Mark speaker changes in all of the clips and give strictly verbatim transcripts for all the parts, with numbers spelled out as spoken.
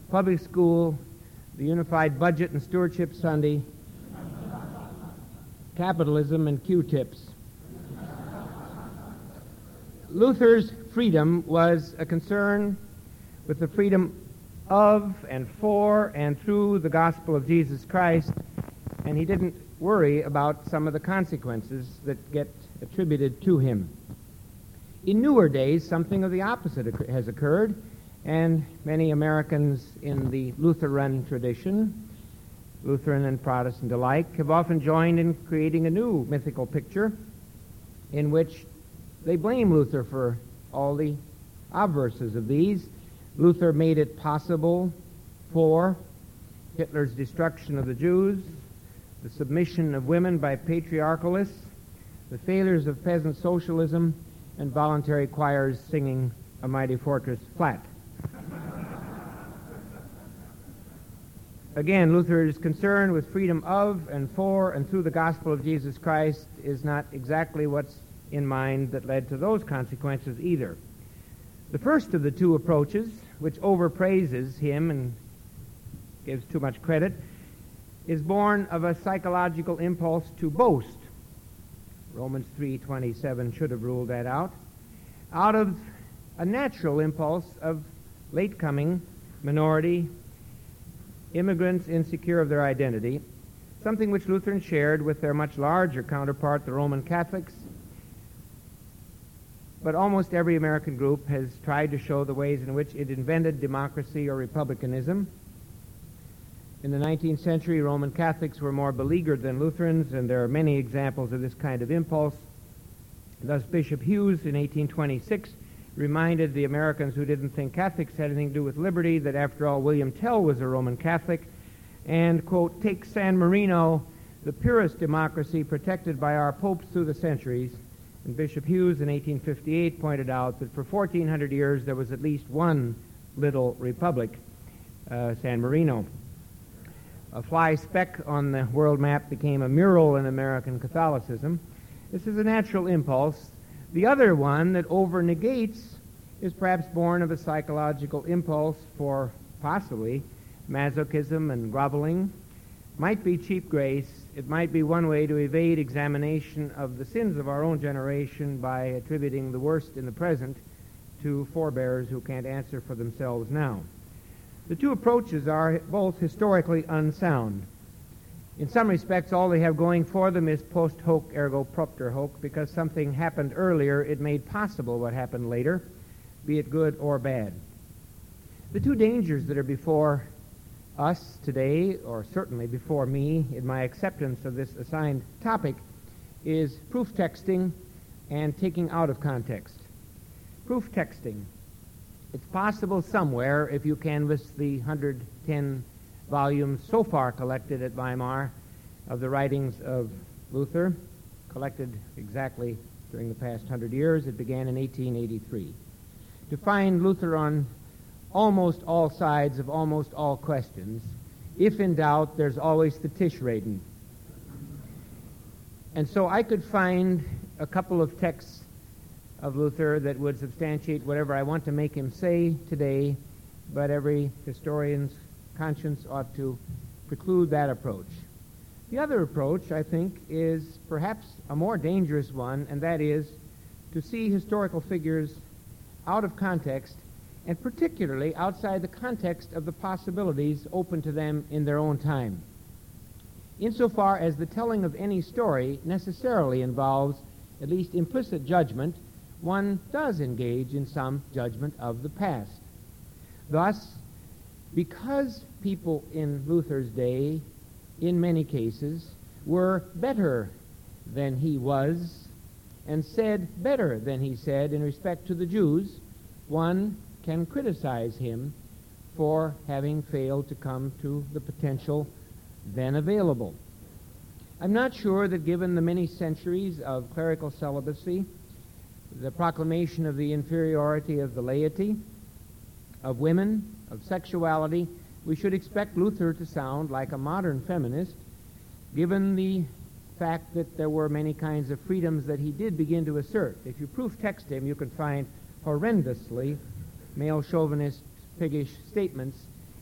Speaker 1: public school, the Unified Budget and Stewardship Sunday, capitalism, and Q-tips. Luther's freedom was a concern with the freedom of and for and through the gospel of Jesus Christ, and he didn't worry about some of the consequences that get attributed to him. In newer days, something of the opposite occur- has occurred, and many Americans in the Lutheran tradition, Lutheran and Protestant alike, have often joined in creating a new mythical picture in which they blame Luther for all the obverses of these. Luther made it possible for Hitler's destruction of the Jews, the submission of women by patriarchalists, the failures of peasant socialism, and voluntary choirs singing A Mighty Fortress Flat. Again, Luther's concern with freedom of and for and through the gospel of Jesus Christ is not exactly what's in mind that led to those consequences either. The first of the two approaches, which overpraises him and gives too much credit, is born of a psychological impulse to boast. Romans three twenty-seven should have ruled that out. Out of a natural impulse of late-coming minority immigrants insecure of their identity, something which Lutherans shared with their much larger counterpart, the Roman Catholics. But almost every American group has tried to show the ways in which it invented democracy or republicanism. In the nineteenth century, Roman Catholics were more beleaguered than Lutherans, and there are many examples of this kind of impulse. Thus, Bishop Hughes in eighteen twenty-six reminded the Americans who didn't think Catholics had anything to do with liberty that, after all, William Tell was a Roman Catholic, and, quote, take San Marino, the purest democracy protected by our popes through the centuries. And Bishop Hughes in eighteen fifty-eight pointed out that for fourteen hundred years there was at least one little republic, uh, San Marino. A fly speck on the world map became a mural in American Catholicism. This is a natural impulse. The other one that over-negates is perhaps born of a psychological impulse for possibly masochism and groveling. Might be cheap grace. It might be one way to evade examination of the sins of our own generation by attributing the worst in the present to forebears who can't answer for themselves now. The two approaches are both historically unsound. In some respects, all they have going for them is post hoc ergo propter hoc, because something happened earlier, it made possible what happened later, be it good or bad. The two dangers that are before us today, or certainly before me in my acceptance of this assigned topic, is proof texting and taking out of context. Proof texting. It's possible somewhere, if you canvass the one hundred ten volumes so far collected at Weimar of the writings of Luther, collected exactly during the past hundred years. It began in eighteen eighty-three. To find Luther on almost all sides of almost all questions. If in doubt, there's always the Tischreden. And so I could find a couple of texts of Luther that would substantiate whatever I want to make him say today, but every historian's conscience ought to preclude that approach. The other approach, I think, is perhaps a more dangerous one, and that is to see historical figures out of context, and particularly outside the context of the possibilities open to them in their own time. Insofar as the telling of any story necessarily involves at least implicit judgment, one does engage in some judgment of the past. Thus, because people in Luther's day, in many cases, were better than he was, and said better than he said in respect to the Jews, one can criticize him for having failed to come to the potential then available. I'm not sure that given the many centuries of clerical celibacy, the proclamation of the inferiority of the laity, of women, of sexuality, we should expect Luther to sound like a modern feminist, given the fact that there were many kinds of freedoms that he did begin to assert. If you proof text him, you can find horrendously male chauvinist, piggish statements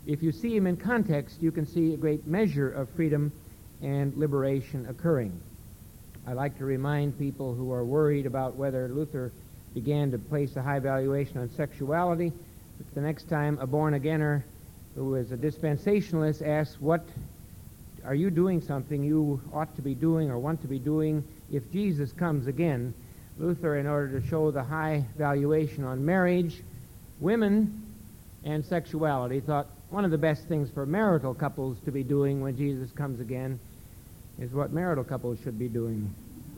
Speaker 1: if you see him in context, you can see a great measure of freedom and liberation occurring. I like to remind people who are worried about whether Luther began to place a high valuation on sexuality, that the next time a born-againer who is a dispensationalist asks, what are you doing something you ought to be doing or want to be doing if Jesus comes again? Luther, in order to show the high valuation on marriage, women, and sexuality, thought one of the best things for marital couples to be doing when Jesus comes again is what marital couples should be doing.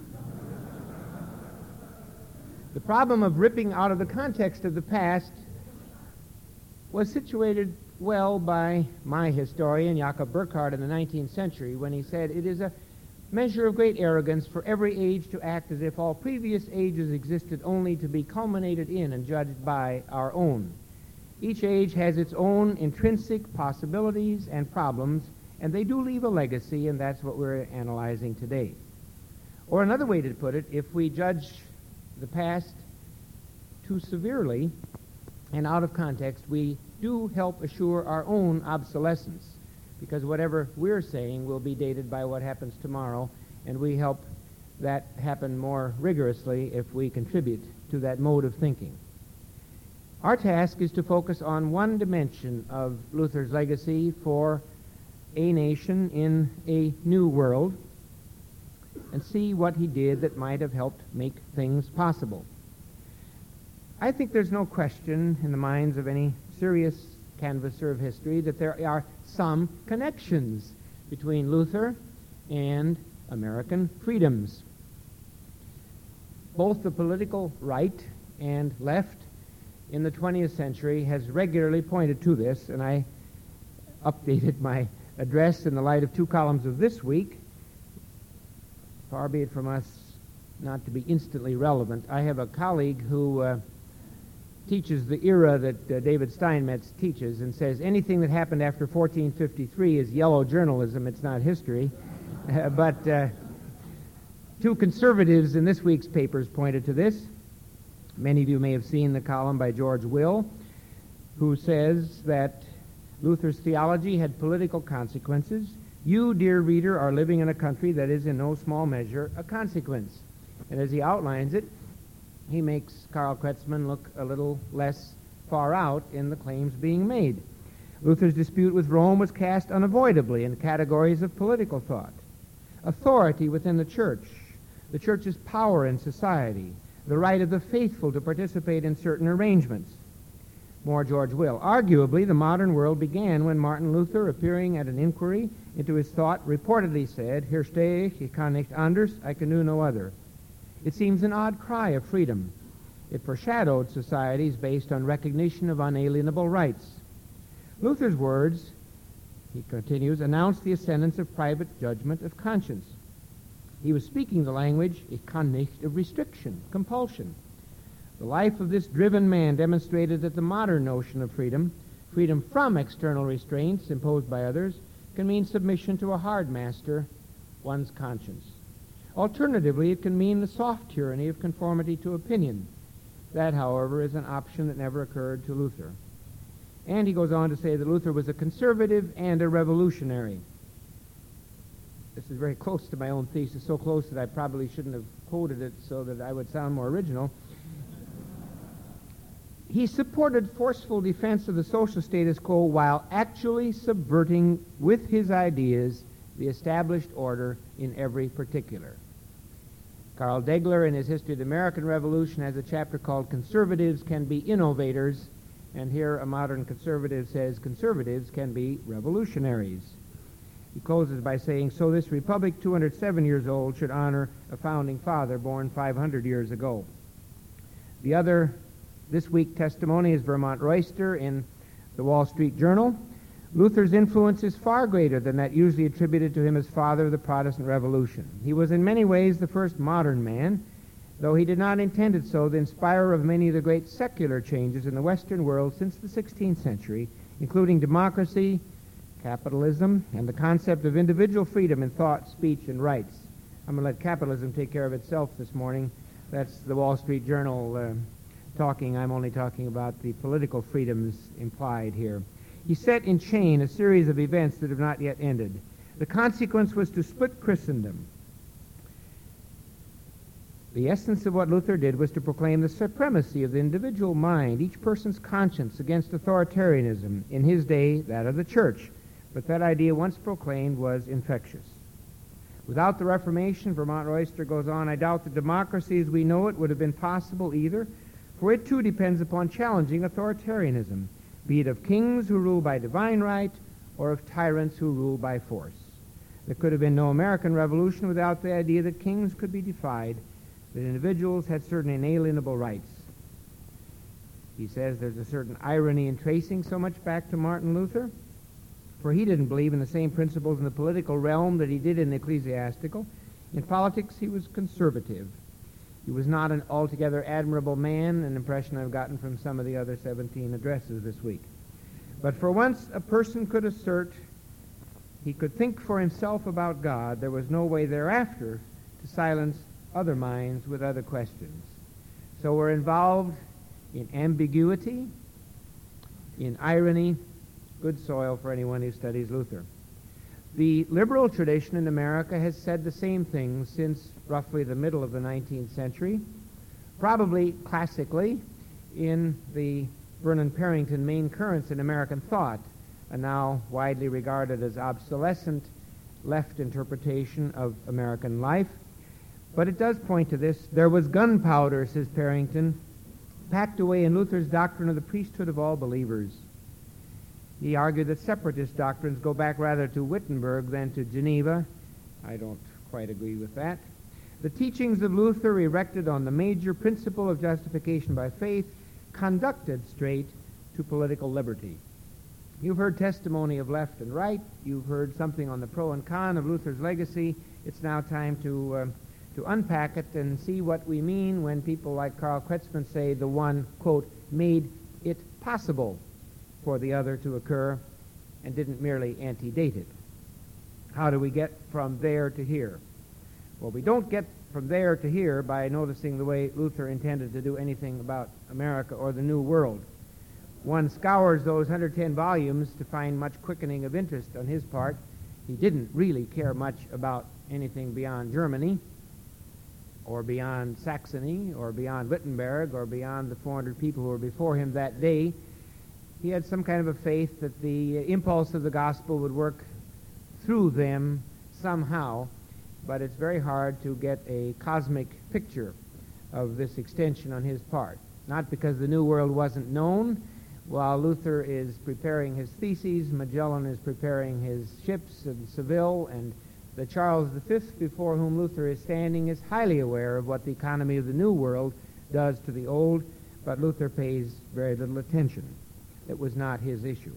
Speaker 1: The problem of ripping out of the context of the past was situated well by my historian, Jakob Burckhardt, in the nineteenth century, when he said, it is a measure of great arrogance for every age to act as if all previous ages existed only to be culminated in and judged by our own. Each age has its own intrinsic possibilities and problems, and they do leave a legacy, and that's what we're analyzing today. Or another way to put it, if we judge the past too severely and out of context, we do help assure our own obsolescence, because whatever we're saying will be dated by what happens tomorrow, and we help that happen more rigorously if we contribute to that mode of thinking. Our task is to focus on one dimension of Luther's legacy for a nation in a new world and see what he did that might have helped make things possible. I think there's no question in the minds of any serious canvasser of history that there are some connections between Luther and American freedoms. Both the political right and left in the twentieth century has regularly pointed to this, and I updated my address in the light of two columns of this week. Far be it from us not to be instantly relevant. I have a colleague who uh, teaches the era that uh, David Steinmetz teaches and says anything that happened after fourteen fifty-three is yellow journalism, it's not history. Uh, but uh, two conservatives in this week's papers pointed to this. Many of you may have seen the column by George Will, who says that Luther's theology had political consequences. You, dear reader, are living in a country that is in no small measure a consequence. And as he outlines it, he makes Karl Kretzmann look a little less far out in the claims being made. Luther's dispute with Rome was cast unavoidably in categories of political thought. Authority within the church, the church's power in society, the right of the faithful to participate in certain arrangements. More George Will. Arguably, the modern world began when Martin Luther, appearing at an inquiry into his thought, reportedly said, Hier stehe ich, ich kann nicht anders, I can do no other. It seems an odd cry of freedom. It foreshadowed societies based on recognition of unalienable rights. Luther's words, he continues, announced the ascendance of private judgment of conscience. He was speaking the language, ich kann nicht, of restriction, compulsion. The life of this driven man demonstrated that the modern notion of freedom, freedom from external restraints imposed by others, can mean submission to a hard master, one's conscience. Alternatively, it can mean the soft tyranny of conformity to opinion. That, however, is an option that never occurred to Luther. And he goes on to say that Luther was a conservative and a revolutionary. This is very close to my own thesis, so close that I probably shouldn't have quoted it so that I would sound more original. He supported forceful defense of the social status quo while actually subverting with his ideas the established order in every particular. Carl Degler, in his History of the American Revolution, has a chapter called Conservatives Can Be Innovators, and here a modern conservative says conservatives can be revolutionaries. He closes by saying, so this republic, two hundred seven years old, should honor a founding father born five hundred years ago. The other this week testimony is Vermont Royster in the Wall Street Journal. Luther's influence is far greater than that usually attributed to him as father of the Protestant Revolution. He was in many ways the first modern man, though he did not intend it so, the inspirer of many of the great secular changes in the Western world since the sixteenth century, including democracy, capitalism, and the concept of individual freedom in thought, speech, and rights. I'm going to let capitalism take care of itself this morning. That's the Wall Street Journal uh, talking. I'm only talking about the political freedoms implied here. He set in chain a series of events that have not yet ended. The consequence was to split Christendom. The essence of what Luther did was to proclaim the supremacy of the individual mind, each person's conscience, against authoritarianism, in his day, that of the church. But that idea, once proclaimed, was infectious. Without the Reformation, Vermont Royster goes on, I doubt that democracy as we know it would have been possible either, for it too depends upon challenging authoritarianism, be it of kings who rule by divine right or of tyrants who rule by force. There could have been no American Revolution without the idea that kings could be defied, that individuals had certain inalienable rights. He says there's a certain irony in tracing so much back to Martin Luther, for he didn't believe in the same principles in the political realm that he did in the ecclesiastical. In politics, he was conservative. He was not an altogether admirable man, an impression I've gotten from some of the other seventeen addresses this week. But for once a person could assert he could think for himself about God, there was no way thereafter to silence other minds with other questions. So we're involved in ambiguity, in irony, good soil for anyone who studies Luther. The liberal tradition in America has said the same thing since roughly the middle of the nineteenth century, probably classically in the Vernon Parrington Main Currents in American Thought, a now widely regarded as obsolescent left interpretation of American life. But it does point to this. There was gunpowder, says Parrington, packed away in Luther's doctrine of the priesthood of all believers. He argued that separatist doctrines go back rather to Wittenberg than to Geneva. I don't quite agree with that. The teachings of Luther, erected on the major principle of justification by faith, conducted straight to political liberty. You've heard testimony of left and right. You've heard something on the pro and con of Luther's legacy. It's now time to uh, to unpack it and see what we mean when people like Karl Kretzmann say the one, quote, made it possible for the other to occur and didn't merely antedate it. How do we get from there to here? Well, we don't get from there to here by noticing the way Luther intended to do anything about America or the New World. One scours those one hundred ten volumes to find much quickening of interest on his part. He didn't really care much about anything beyond Germany or beyond Saxony or beyond Wittenberg or beyond the four hundred people who were before him that day. He had some kind of a faith that the impulse of the gospel would work through them somehow, but it's very hard to get a cosmic picture of this extension on his part. Not because the New World wasn't known. While Luther is preparing his theses, Magellan is preparing his ships in Seville, and the Charles the Fifth before whom Luther is standing is highly aware of what the economy of the New World does to the Old, but Luther pays very little attention. It was not his issue.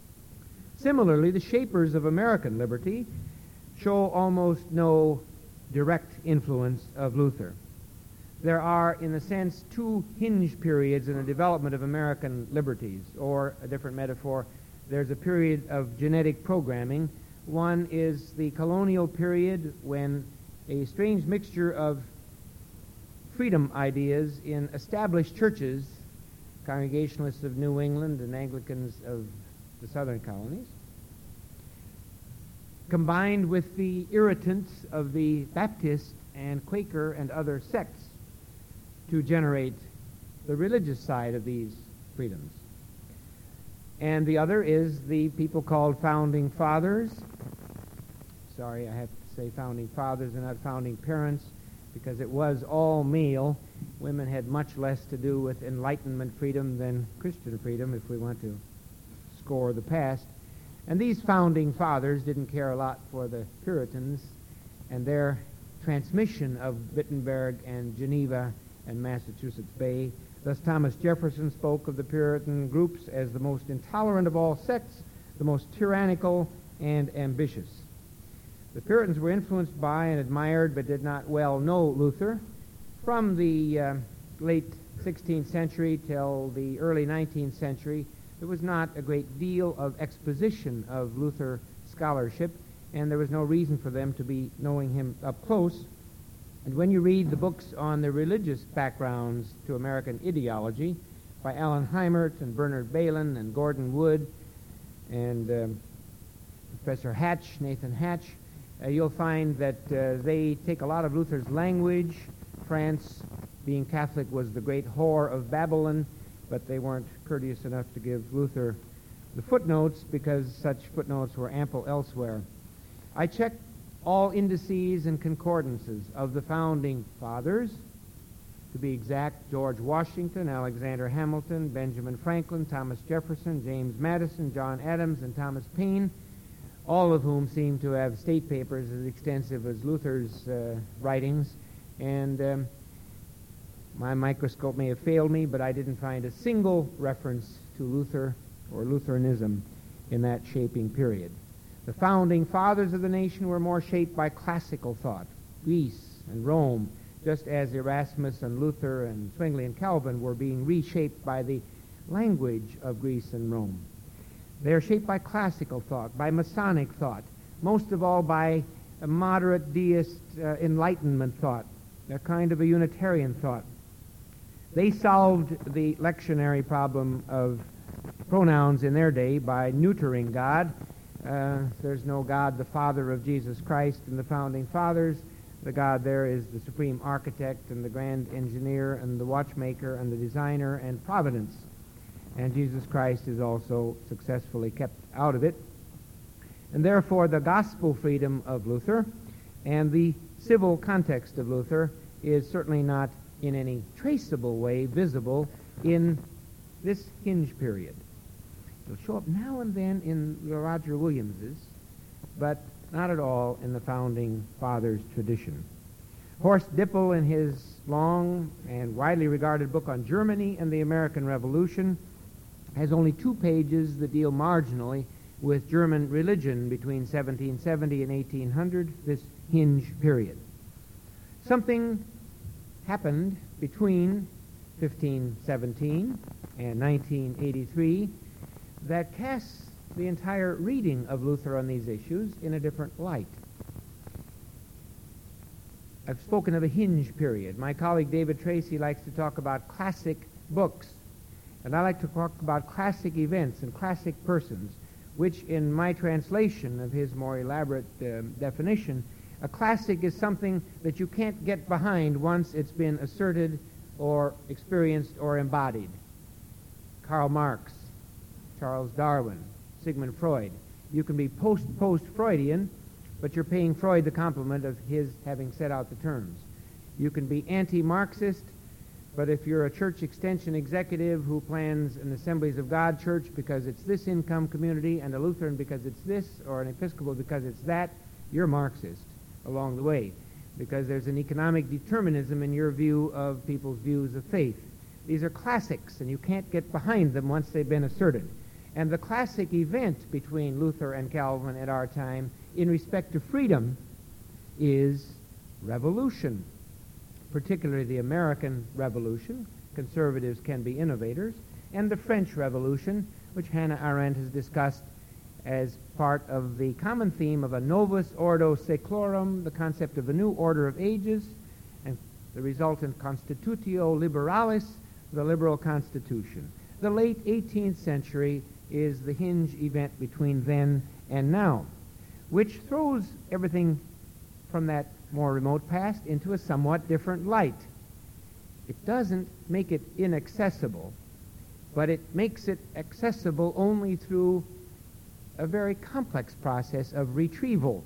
Speaker 1: Similarly, the shapers of American liberty show almost no direct influence of Luther. There are, in a sense, two hinge periods in the development of American liberties, or a different metaphor, there's a period of genetic programming. One is the colonial period when a strange mixture of freedom ideas in established churches, Congregationalists of New England and Anglicans of the southern colonies, combined with the irritants of the Baptist and Quaker and other sects, to generate the religious side of these freedoms. And the other is the people called Founding Fathers. Sorry, I have to say Founding Fathers and not Founding Parents, because it was all male. Women had much less to do with Enlightenment freedom than Christian freedom, if we want to score the past. And these Founding Fathers didn't care a lot for the Puritans and their transmission of Wittenberg and Geneva and Massachusetts Bay. Thus Thomas Jefferson spoke of the Puritan groups as the most intolerant of all sects, the most tyrannical and ambitious. The Puritans were influenced by and admired but did not well know Luther. From the uh, late sixteenth century till the early nineteenth century, there was not a great deal of exposition of Luther scholarship, and there was no reason for them to be knowing him up close. And when you read the books on the religious backgrounds to American ideology by Alan Heimert and Bernard Balin and Gordon Wood, and um, Professor Hatch, Nathan Hatch, uh, you'll find that uh, they take a lot of Luther's language. France, being Catholic, was the great whore of Babylon, but they weren't courteous enough to give Luther the footnotes because such footnotes were ample elsewhere. I checked all indices and concordances of the founding fathers. To be exact, George Washington, Alexander Hamilton, Benjamin Franklin, Thomas Jefferson, James Madison, John Adams, and Thomas Paine, all of whom seem to have state papers as extensive as Luther's uh, writings. And um, my microscope may have failed me, but I didn't find a single reference to Luther or Lutheranism in that shaping period. The founding fathers of the nation were more shaped by classical thought, Greece and Rome, just as Erasmus and Luther and Zwingli and Calvin were being reshaped by the language of Greece and Rome. They are shaped by classical thought, by Masonic thought, most of all by a moderate deist uh, Enlightenment thought, a kind of a Unitarian thought. They solved the lectionary problem of pronouns in their day by neutering God. Uh, there's no God, the Father of Jesus Christ in the founding fathers. The God there is the supreme architect and the grand engineer and the watchmaker and the designer and providence. And Jesus Christ is also successfully kept out of it. And therefore the gospel freedom of Luther and the civil context of Luther is certainly not in any traceable way visible in this hinge period. It'll show up now and then in the Roger Williams's, but not at all in the founding fathers' tradition. Horst Dippel, in his long and widely regarded book on Germany and the American Revolution, has only two pages that deal marginally with German religion between seventeen seventy and eighteen hundred, this hinge period. Something happened between fifteen seventeen and nineteen eighty-three that casts the entire reading of Luther on these issues in a different light. I've spoken of a hinge period. My colleague David Tracy likes to talk about classic books, and I like to talk about classic events and classic persons, which in my translation of his more elaborate uh, definition, a classic is something that you can't get behind once it's been asserted or experienced or embodied. Karl Marx, Charles Darwin, Sigmund Freud. You can be post-post-Freudian, but you're paying Freud the compliment of his having set out the terms. You can be anti-Marxist, but if you're a church extension executive who plans an Assemblies of God church because it's this income community and a Lutheran because it's this, or an Episcopal because it's that, you're Marxist along the way, because there's an economic determinism in your view of people's views of faith. These are classics, and you can't get behind them once they've been asserted. And the classic event between Luther and Calvin at our time in respect to freedom is revolution, particularly the American Revolution. Conservatives can be innovators. And the French Revolution, which Hannah Arendt has discussed as part of the common theme of a novus ordo seclorum, the concept of a new order of ages, and the resultant Constitutio Liberalis, the liberal constitution. The late eighteenth century is the hinge event between then and now, which throws everything from that more remote past into a somewhat different light. It doesn't make it inaccessible, but it makes it accessible only through a very complex process of retrieval,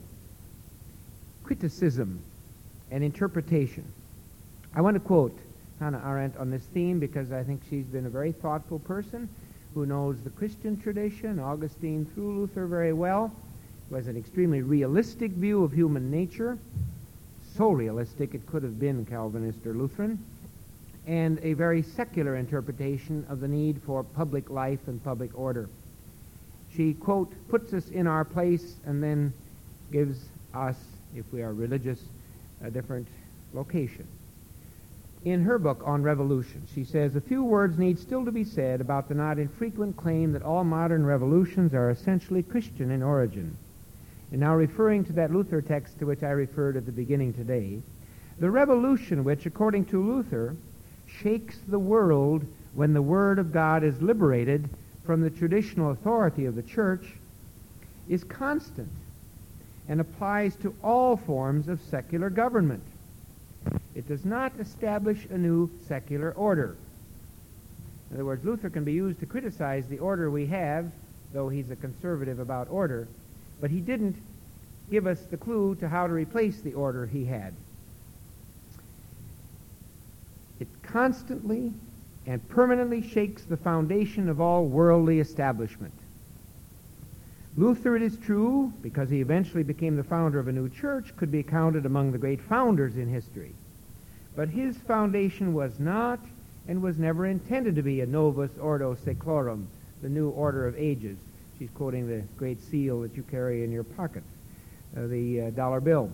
Speaker 1: criticism, and interpretation. I want to quote Hannah Arendt on this theme because I think she's been a very thoughtful person who knows the Christian tradition, Augustine through Luther, very well, who has an extremely realistic view of human nature, so realistic it could have been Calvinist or Lutheran, and a very secular interpretation of the need for public life and public order. She, quote, puts us in our place and then gives us, if we are religious, a different location. In her book on revolution, she says, a few words need still to be said about the not infrequent claim that all modern revolutions are essentially Christian in origin. And now referring to that Luther text to which I referred at the beginning today, the revolution which, according to Luther, shakes the world when the Word of God is liberated from the traditional authority of the Church is constant and applies to all forms of secular government. It does not establish a new secular order. In other words, Luther can be used to criticize the order we have, though he's a conservative about order, but he didn't give us the clue to how to replace the order he had. It constantly and permanently shakes the foundation of all worldly establishment. Luther, it is true, because he eventually became the founder of a new church, could be counted among the great founders in history. But his foundation was not and was never intended to be a novus ordo seclorum, the new order of ages. She's quoting the great seal that you carry in your pocket, uh, the uh, dollar bill.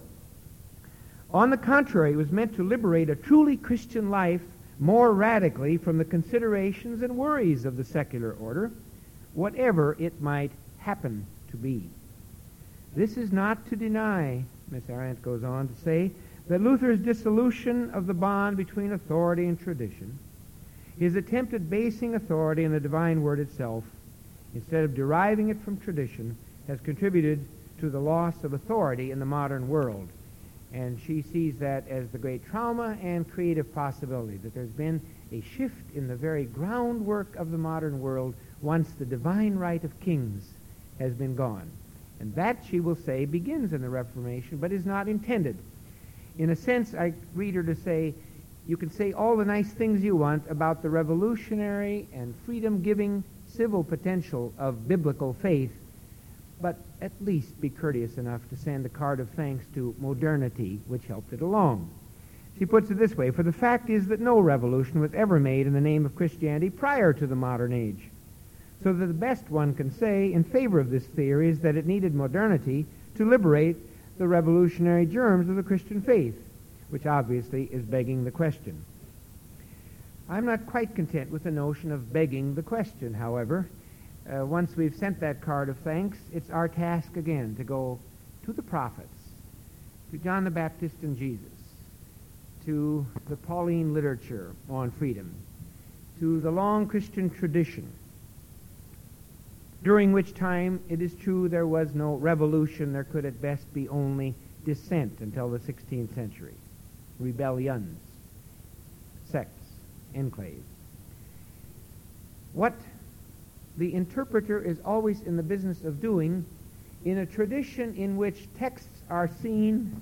Speaker 1: On the contrary, it was meant to liberate a truly Christian life more radically from the considerations and worries of the secular order, whatever it might happen to be. This is not to deny, Miss Arendt goes on to say, that Luther's dissolution of the bond between authority and tradition, his attempt at basing authority in the divine word itself, instead of deriving it from tradition, has contributed to the loss of authority in the modern world. And she sees that as the great trauma and creative possibility, that there's been a shift in the very groundwork of the modern world once the divine right of kings has been gone. And that, she will say, begins in the Reformation, but is not intended. In a sense, I read her to say, you can say all the nice things you want about the revolutionary and freedom-giving civil potential of biblical faith, but at least be courteous enough to send a card of thanks to modernity, which helped it along. She puts it this way, for the fact is that no revolution was ever made in the name of Christianity prior to the modern age. So that the best one can say in favor of this theory is that it needed modernity to liberate the revolutionary germs of the Christian faith, which obviously is begging the question. I'm not quite content with the notion of begging the question, however. Uh, once we've sent that card of thanks, it's our task again to go to the prophets, to John the Baptist and Jesus, to the Pauline literature on freedom, to the long Christian tradition, during which time, it is true, there was no revolution. There could at best be only dissent until the sixteenth century. Rebellions, sects, enclaves. What the interpreter is always in the business of doing, in a tradition in which texts are seen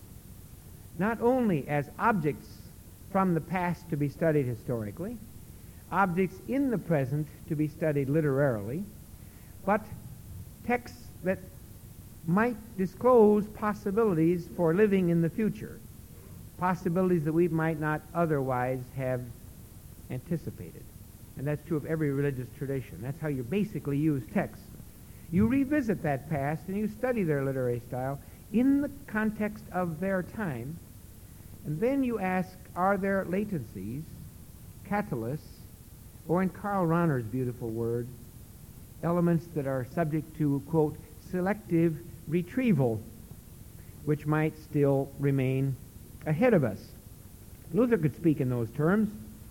Speaker 1: not only as objects from the past to be studied historically, objects in the present to be studied literarily, but texts that might disclose possibilities for living in the future, possibilities that we might not otherwise have anticipated. And that's true of every religious tradition. That's how you basically use texts. You revisit that past and you study their literary style in the context of their time, and then you ask, are there latencies, catalysts, or in Karl Rahner's beautiful word, elements that are subject to, quote, selective retrieval, which might still remain ahead of us. Luther could speak in those terms.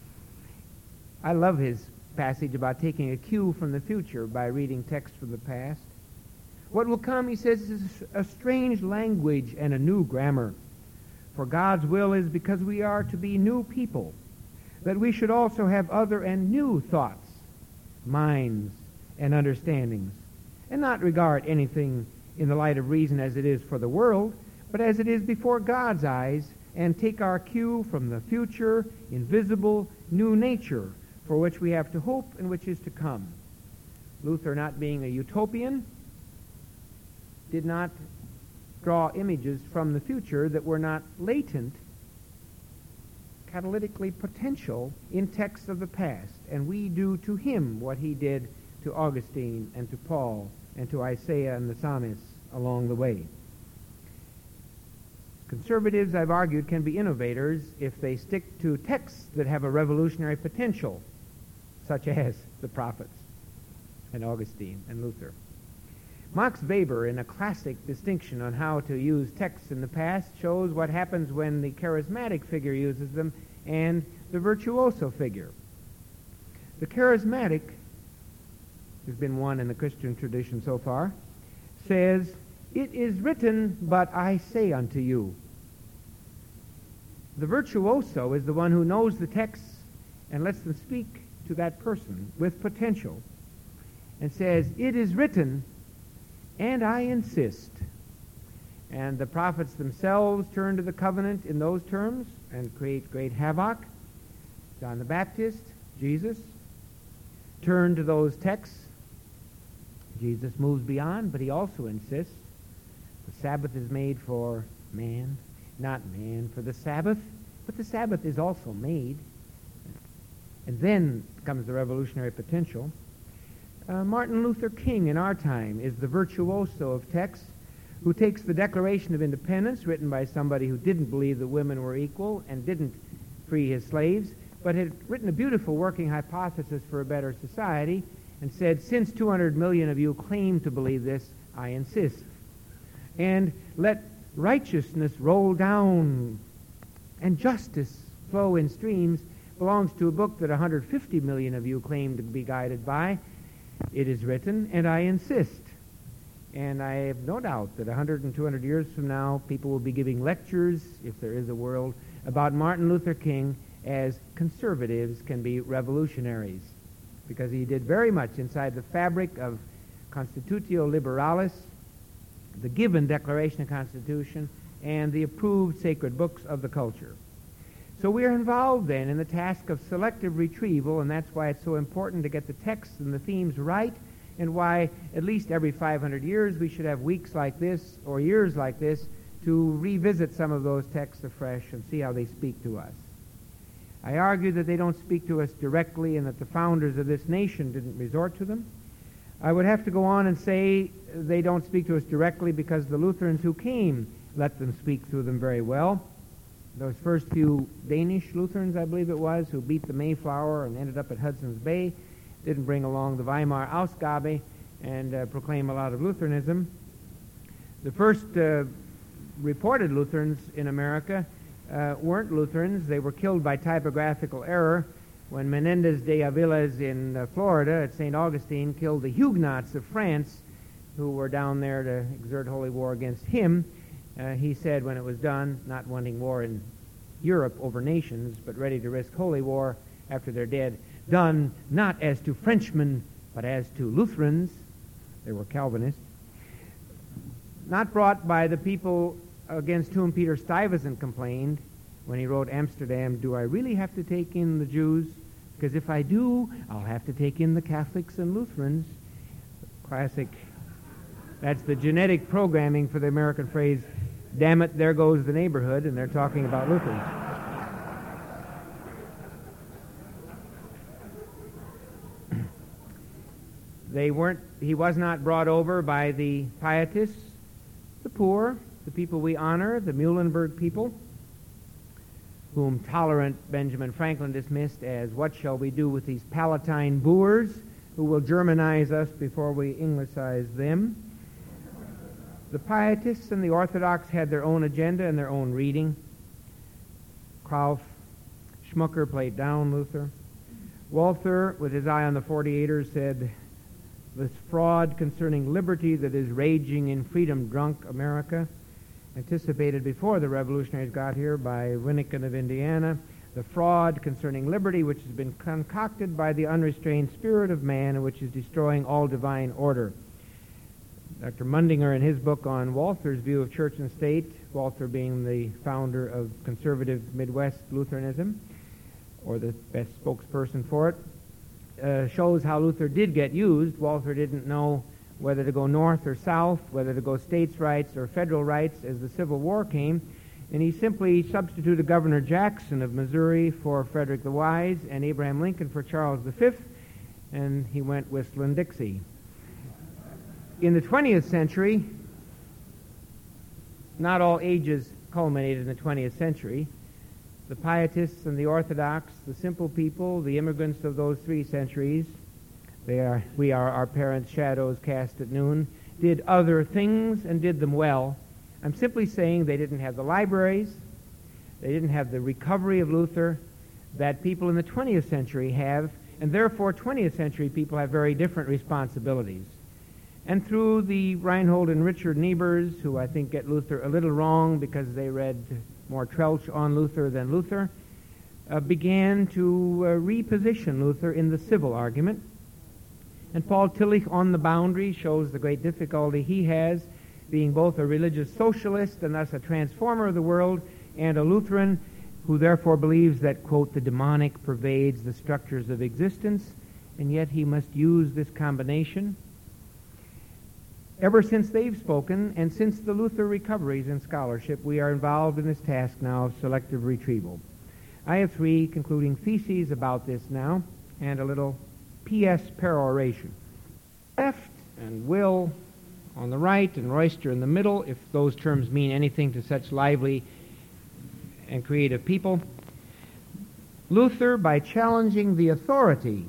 Speaker 1: I love his passage about taking a cue from the future by reading text from the past. What will come, he says, is a strange language and a new grammar. For God's will is, because we are to be new people, that we should also have other and new thoughts, minds, and understandings, and not regard anything in the light of reason as it is for the world, but as it is before God's eyes, and take our cue from the future, invisible, new nature, for which we have to hope and which is to come. Luther, not being a utopian, did not draw images from the future that were not latent, catalytically potential in texts of the past, and we do to him what he did to Augustine and to Paul and to Isaiah and the psalmists along the way. Conservatives, I've argued, can be innovators if they stick to texts that have a revolutionary potential, such as the prophets and Augustine and Luther. Max Weber, in a classic distinction on how to use texts in the past, shows what happens when the charismatic figure uses them and the virtuoso figure. The charismatic there's been one in the Christian tradition so far, says, "It is written, but I say unto you." The virtuoso is the one who knows the texts and lets them speak to that person with potential and says, "It is written, and I insist." And the prophets themselves turn to the covenant in those terms and create great havoc. John the Baptist, Jesus, turn to those texts. Jesus moves beyond, but he also insists the Sabbath is made for man, not man for the Sabbath, but the Sabbath is also made. And then comes the revolutionary potential. Uh, Martin Luther King in our time is the virtuoso of texts, who takes the Declaration of Independence, written by somebody who didn't believe that women were equal and didn't free his slaves, but had written a beautiful working hypothesis for a better society, and said, "Since two hundred million of you claim to believe this, I insist. And let righteousness roll down and justice flow in streams," belongs to a book that one hundred fifty million of you claim to be guided by. It is written, and I insist. And I have no doubt that one hundred and two hundred years from now, people will be giving lectures, if there is a world, about Martin Luther King as conservatives can be revolutionaries, because he did very much inside the fabric of Constitutio Liberalis, the given Declaration and Constitution, and the approved sacred books of the culture. So we are involved then in the task of selective retrieval, and that's why it's so important to get the texts and the themes right, and why at least every five hundred years we should have weeks like this or years like this to revisit some of those texts afresh and see how they speak to us. I argue that they don't speak to us directly and that the founders of this nation didn't resort to them. I would have to go on and say they don't speak to us directly because the Lutherans who came let them speak through them very well. Those first few Danish Lutherans, I believe it was, who beat the Mayflower and ended up at Hudson's Bay, didn't bring along the Weimar Ausgabe and uh, proclaim a lot of Lutheranism. The first uh, reported Lutherans in America uh, weren't Lutherans. They were killed by typographical error when Menendez de Aviles in uh, Florida at Saint Augustine killed the Huguenots of France who were down there to exert holy war against him. Uh, he said when it was done, not wanting war in Europe over nations, but ready to risk holy war after they're dead, done not as to Frenchmen, but as to Lutherans. They were Calvinists. Not brought by the people against whom Peter Stuyvesant complained when he wrote Amsterdam, "Do I really have to take in the Jews? Because if I do, I'll have to take in the Catholics and Lutherans." Classic. That's the genetic programming for the American phrase, "Damn it, there goes the neighborhood," and they're talking about Lutherans. They weren't, he was not brought over by the pietists, the poor, the people we honor, the Muhlenberg people, whom tolerant Benjamin Franklin dismissed as, "What shall we do with these Palatine boors who will Germanize us before we Englishise them?" The pietists and the Orthodox had their own agenda and their own reading. Krauf, Schmucker played down Luther. Walther, with his eye on the forty-eighters, said, "This fraud concerning liberty that is raging in freedom-drunk America," anticipated before the revolutionaries got here by Winnicott of Indiana, "the fraud concerning liberty which has been concocted by the unrestrained spirit of man and which is destroying all divine order." Doctor Mundinger, in his book on Walther's view of church and state, Walther being the founder of conservative Midwest Lutheranism, or the best spokesperson for it, Uh, shows how Luther did get used. Walther didn't know whether to go north or south, whether to go states' rights or federal rights as the Civil War came, and he simply substituted Governor Jackson of Missouri for Frederick the Wise and Abraham Lincoln for Charles the Fifth, and he went whistling Dixie. In the twentieth century, not all ages culminated in the twentieth century. The pietists and the Orthodox, the simple people, the immigrants of those three centuries, they are, we are our parents' shadows cast at noon, did other things and did them well. I'm simply saying they didn't have the libraries, they didn't have the recovery of Luther that people in the twentieth century have, And therefore, twentieth century people have very different responsibilities. And through the Reinhold and Richard Niebers, who I think get Luther a little wrong because they read more Troeltsch on Luther than Luther, uh, began to uh, reposition Luther in the civil argument. And Paul Tillich on the Boundary shows the great difficulty he has, being both a religious socialist and thus a transformer of the world, and a Lutheran who therefore believes that, quote, the demonic pervades the structures of existence, and yet he must use this combination. Ever since they've spoken, and since the Luther recoveries in scholarship, we are involved in this task now of selective retrieval. I have three concluding theses about this now, and a little P S peroration. Left and Will on the right, and Royster in the middle, if those terms mean anything to such lively and creative people. Luther, by challenging the authority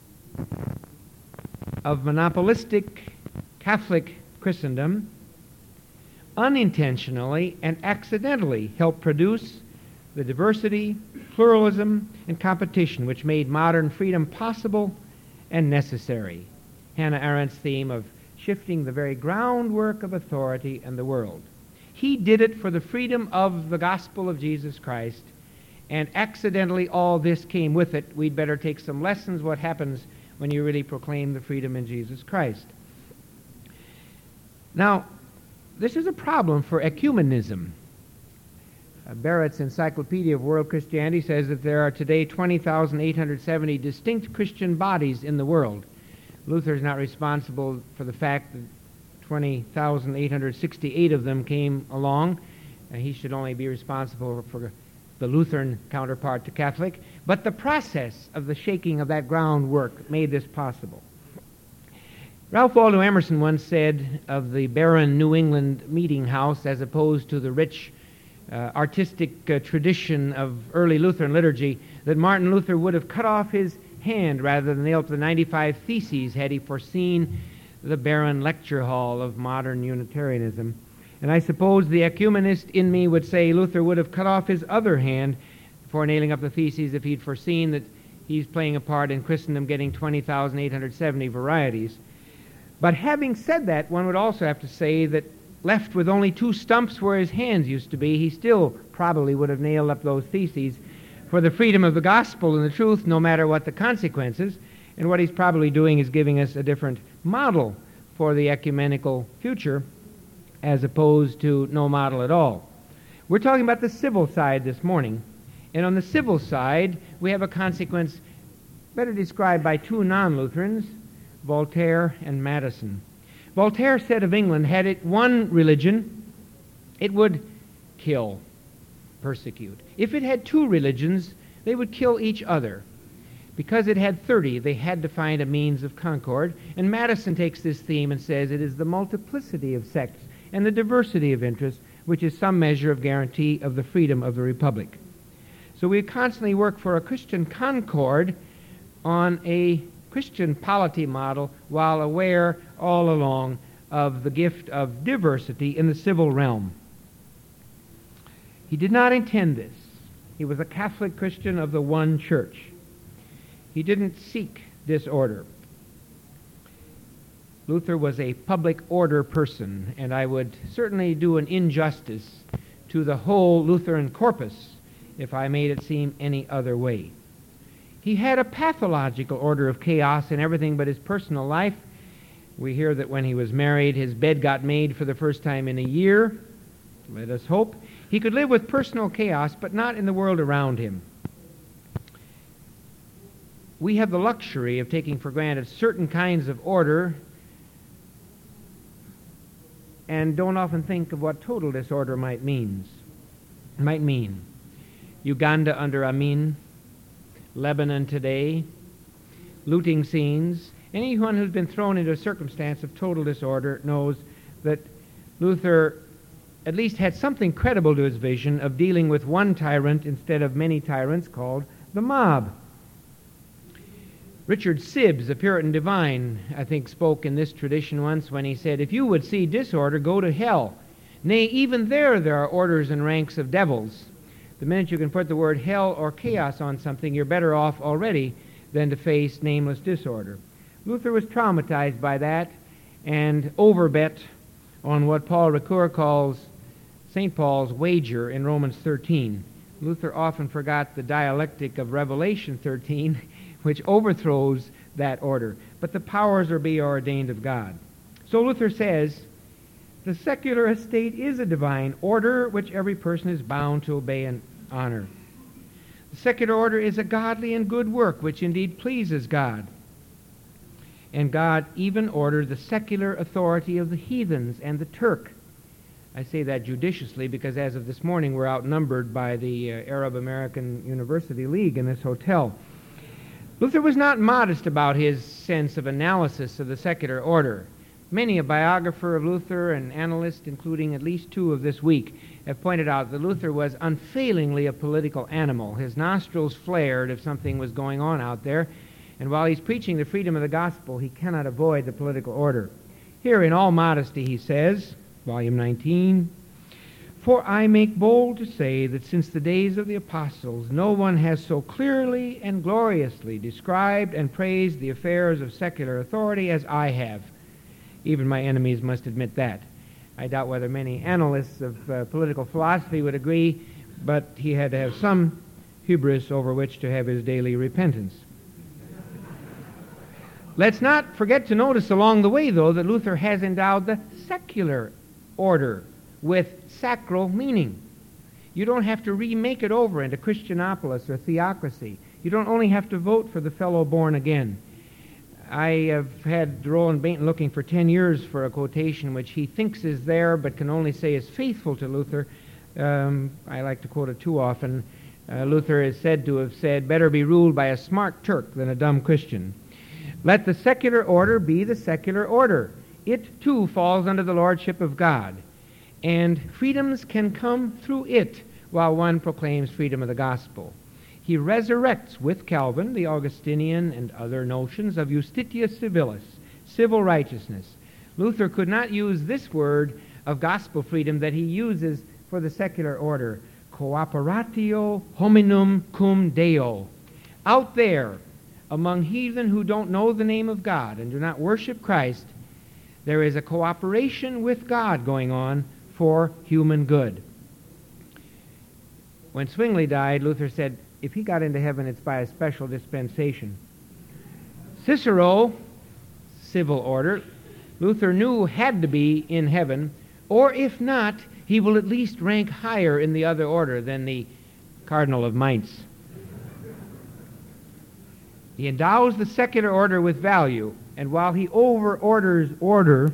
Speaker 1: of monopolistic Catholic Christendom, unintentionally and accidentally helped produce the diversity, pluralism, and competition which made modern freedom possible and necessary. Hannah Arendt's theme of shifting the very groundwork of authority in the world. He did it for the freedom of the gospel of Jesus Christ, and accidentally all this came with it. We'd better take some lessons what happens when you really proclaim the freedom in Jesus Christ. Now, this is a problem for ecumenism. Uh, Barrett's Encyclopedia of World Christianity says that there are today twenty thousand eight hundred seventy distinct Christian bodies in the world. Luther is not responsible for the fact that twenty thousand eight hundred sixty-eight of them came along. Uh, he should only be responsible for the Lutheran counterpart to Catholic. But the process of the shaking of that groundwork made this possible. Ralph Waldo Emerson once said of the barren New England meeting house, as opposed to the rich uh, artistic uh, tradition of early Lutheran liturgy, that Martin Luther would have cut off his hand rather than nail up the ninety-five Theses had he foreseen the barren lecture hall of modern Unitarianism. And I suppose the ecumenist in me would say Luther would have cut off his other hand before nailing up the Theses if he'd foreseen that he's playing a part in Christendom getting twenty thousand eight hundred seventy varieties. But having said that, one would also have to say that left with only two stumps where his hands used to be, he still probably would have nailed up those Theses for the freedom of the gospel and the truth, no matter what the consequences. And what he's probably doing is giving us a different model for the ecumenical future, as opposed to no model at all. We're talking about the civil side this morning. And on the civil side, we have a consequence better described by two non-Lutherans, Voltaire and Madison. Voltaire said of England, had it one religion, it would kill, persecute. If it had two religions, they would kill each other. Because it had thirty, they had to find a means of concord. And Madison takes this theme and says it is the multiplicity of sects and the diversity of interests which is some measure of guarantee of the freedom of the Republic. So we constantly work for a Christian concord on a Christian polity model while aware all along of the gift of diversity in the civil realm. He did not intend this. He was a Catholic Christian of the one church. He didn't seek disorder. Luther was a public order person, and I would certainly do an injustice to the whole Lutheran corpus if I made it seem any other way. He had a pathological order of chaos in everything but his personal life. We hear that when he was married, his bed got made for the first time in a year. Let us hope. He could live with personal chaos, but not in the world around him. We have the luxury of taking for granted certain kinds of order and don't often think of what total disorder might means. Might mean. Uganda under Amin, Lebanon today, looting scenes. Anyone who's been thrown into a circumstance of total disorder knows that Luther at least had something credible to his vision of dealing with one tyrant instead of many tyrants called the mob. Richard Sibbes, a Puritan divine, I think spoke in this tradition once when he said, if you would see disorder, go to hell. Nay, even there there are orders and ranks of devils. The minute you can put the word hell or chaos on something, you're better off already than to face nameless disorder. Luther was traumatized by that and overbet on what Paul Ricoeur calls Saint Paul's wager in Romans thirteen. Luther often forgot the dialectic of Revelation thirteen, which overthrows that order. But the powers are be ordained of God. So Luther says, the secular estate is a divine order which every person is bound to obey and honor. The secular order is a godly and good work which indeed pleases God. And God even ordered the secular authority of the heathens and the Turk. I say that judiciously because as of this morning we're outnumbered by the uh, Arab American University League in this hotel. Luther was not modest about his sense of analysis of the secular order. Many a biographer of Luther and analyst, including at least two of this week, have pointed out that Luther was unfailingly a political animal. His nostrils flared if something was going on out there, and while he's preaching the freedom of the gospel, he cannot avoid the political order. Here, in all modesty, he says, volume nineteen, "For I make bold to say that since the days of the apostles, no one has so clearly and gloriously described and praised the affairs of secular authority as I have." Even my enemies must admit that. I doubt whether many analysts of uh, political philosophy would agree, but he had to have some hubris over which to have his daily repentance. Let's not forget to notice along the way, though, that Luther has endowed the secular order with sacral meaning. You don't have to remake it over into Christianopolis or theocracy. You don't only have to vote for the fellow born again. I have had Roland Bainton looking for ten years for a quotation which he thinks is there but can only say is faithful to Luther. Um, I like to quote it too often. Uh, Luther is said to have said, "Better be ruled by a smart Turk than a dumb Christian." Let the secular order be the secular order. It too falls under the lordship of God, and freedoms can come through it while one proclaims freedom of the gospel. He resurrects with Calvin the Augustinian and other notions of justitia civilis, civil righteousness. Luther could not use this word of gospel freedom that he uses for the secular order, cooperatio hominum cum Deo. Out there, among heathen who don't know the name of God and do not worship Christ, there is a cooperation with God going on for human good. When Zwingli died, Luther said, if he got into heaven, it's by a special dispensation. Cicero, civil order, Luther knew had to be in heaven, or if not, he will at least rank higher in the other order than the Cardinal of Mainz. He endows the secular order with value, and while he over-orders order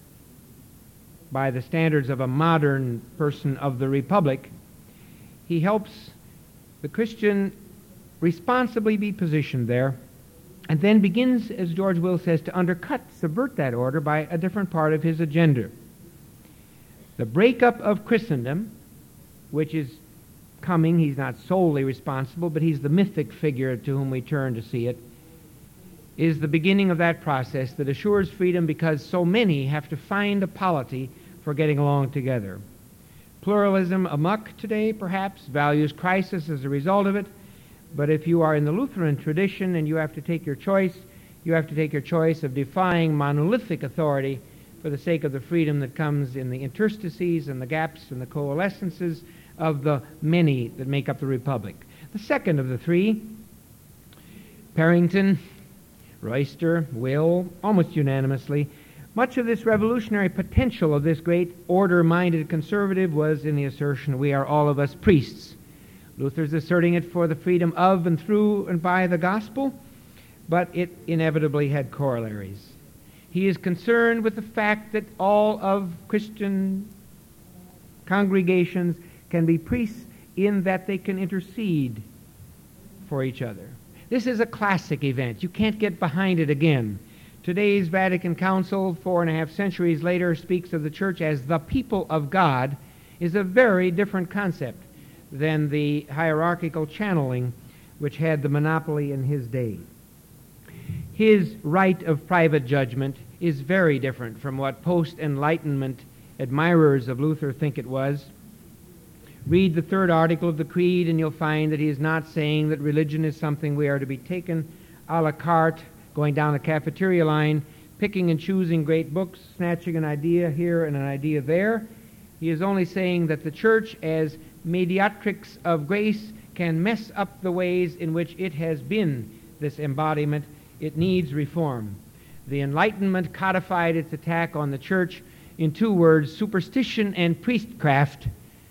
Speaker 1: by the standards of a modern person of the Republic, he helps the Christian responsibly be positioned there, and then begins, as George Will says, to undercut, subvert that order by a different part of his agenda. The breakup of Christendom, which is coming, he's not solely responsible, but he's the mythic figure to whom we turn to see it, is the beginning of that process that assures freedom because so many have to find a polity for getting along together. Pluralism amok today, perhaps, values crisis as a result of it, but if you are in the Lutheran tradition and you have to take your choice, you have to take your choice of defying monolithic authority for the sake of the freedom that comes in the interstices and the gaps and the coalescences of the many that make up the Republic. The second of the three, Parrington, Royster, Will, almost unanimously, much of this revolutionary potential of this great order-minded conservative was in the assertion, we are all of us priests. Luther's asserting it for the freedom of and through and by the gospel, but it inevitably had corollaries. He is concerned with the fact that all of Christian congregations can be priests in that they can intercede for each other. This is a classic event. You can't get behind it again. Today's Vatican Council, four and a half centuries later, speaks of the Church as the people of God, is a very different concept than the hierarchical channeling which had the monopoly in his day. His right of private judgment is very different from what post-Enlightenment admirers of Luther think it was. Read the third article of the Creed and you'll find that he is not saying that religion is something we are to be taken a la carte, going down the cafeteria line, picking and choosing great books, snatching an idea here and an idea there. He is only saying that the church, as mediatrix of grace, can mess up the ways in which it has been this embodiment. It needs reform. The Enlightenment codified its attack on the church in two words: superstition and priestcraft.